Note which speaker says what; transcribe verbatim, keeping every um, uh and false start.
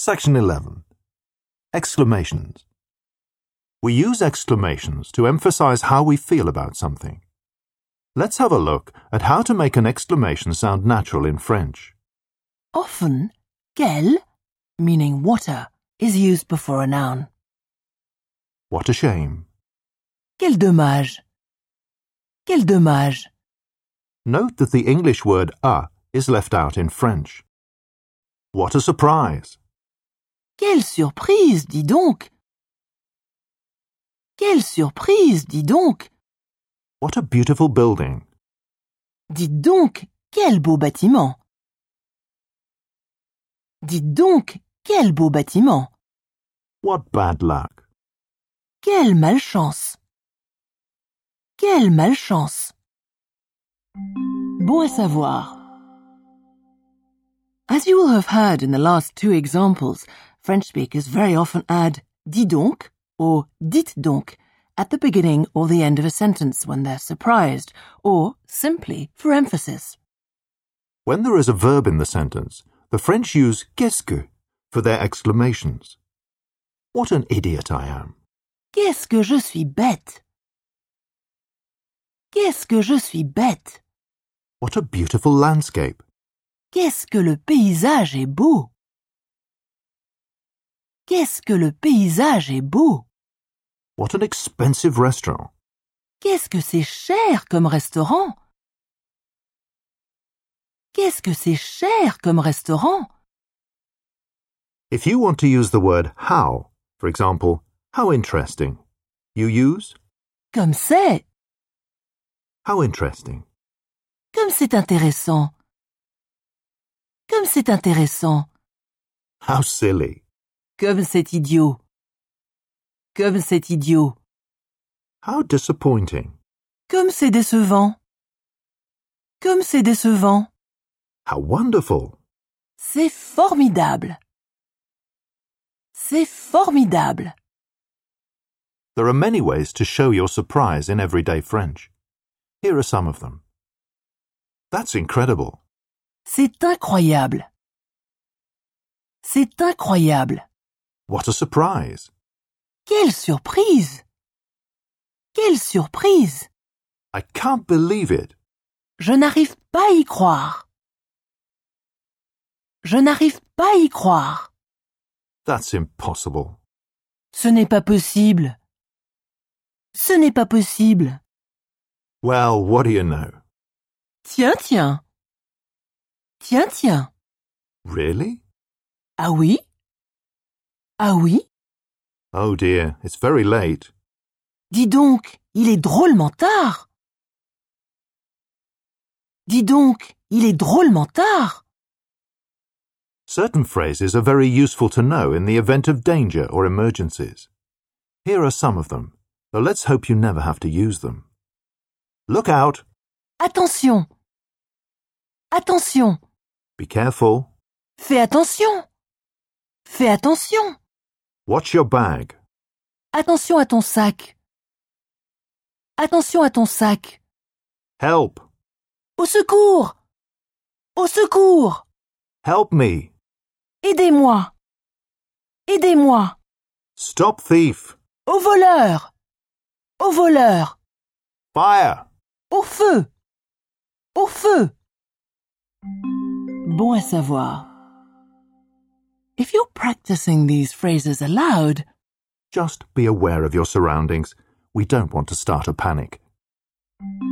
Speaker 1: Section eleven. Exclamations. We use exclamations to emphasize how we feel about something. Let's have a look at how to make an exclamation sound natural in French.
Speaker 2: Often, quel, meaning water, is used before a noun.
Speaker 1: What a shame.
Speaker 2: Quel dommage. Quel dommage.
Speaker 1: Note that the English word a is left out in French. What a surprise.
Speaker 2: Quelle surprise, dis donc. Quelle surprise, dis donc.
Speaker 1: What a beautiful building.
Speaker 2: Dites donc, quel beau bâtiment. Dites donc, quel beau bâtiment.
Speaker 1: What bad luck.
Speaker 2: Quelle malchance. Quelle malchance. Bon à savoir. As you will have heard in the last two examples, French speakers very often add dis donc or dites donc at the beginning or the end of a sentence when they're surprised, or simply for emphasis.
Speaker 1: When there is a verb in the sentence, the French use qu'est-ce que for their exclamations. What an idiot I am.
Speaker 2: Qu'est-ce que je suis bête. Qu'est-ce que je suis bête.
Speaker 1: What a beautiful landscape.
Speaker 2: Qu'est-ce que le paysage est beau. Qu'est-ce que le paysage est beau.
Speaker 1: What an expensive restaurant.
Speaker 2: Qu'est-ce que c'est cher comme restaurant. Qu'est-ce que c'est cher comme restaurant.
Speaker 1: If you want to use the word how, for example, how interesting, you use
Speaker 2: Comme c'est.
Speaker 1: how interesting.
Speaker 2: Comme c'est intéressant. Comme c'est intéressant.
Speaker 1: How silly.
Speaker 2: Comme c'est idiot. Comme c'est idiot.
Speaker 1: How disappointing.
Speaker 2: Comme c'est décevant. Comme c'est décevant.
Speaker 1: How wonderful.
Speaker 2: C'est formidable. C'est formidable.
Speaker 1: There are many ways to show your surprise in everyday French. Here are some of them. That's incredible.
Speaker 2: C'est incroyable. C'est incroyable.
Speaker 1: What a surprise.
Speaker 2: Quelle surprise. Quelle surprise.
Speaker 1: I can't believe it.
Speaker 2: Je n'arrive pas à y croire. Je n'arrive pas à y croire.
Speaker 1: That's impossible.
Speaker 2: Ce n'est pas possible. Ce n'est pas possible.
Speaker 1: Well, what do you know?
Speaker 2: Tiens, tiens. Tiens, tiens.
Speaker 1: Really?
Speaker 2: Ah oui? Ah oui?
Speaker 1: Oh dear, it's very late.
Speaker 2: Dis donc, il est drôlement tard. Dis donc, il est drôlement tard.
Speaker 1: Certain phrases are very useful to know in the event of danger or emergencies. Here are some of them, though let's hope you never have to use them. Look out!
Speaker 2: Attention. Attention.
Speaker 1: Be careful.
Speaker 2: Fais attention. Fais attention.
Speaker 1: Watch your bag.
Speaker 2: Attention à ton sac. Attention à ton sac.
Speaker 1: Help!
Speaker 2: Au secours. Au secours.
Speaker 1: Help me!
Speaker 2: Aidez-moi. Aidez-moi.
Speaker 1: Stop thief!
Speaker 2: Au voleur. Au voleur.
Speaker 1: Fire!
Speaker 2: Au feu. Au feu. Bon à savoir. If you're practicing these phrases aloud,
Speaker 1: Just be aware of your surroundings. We don't want to start a panic.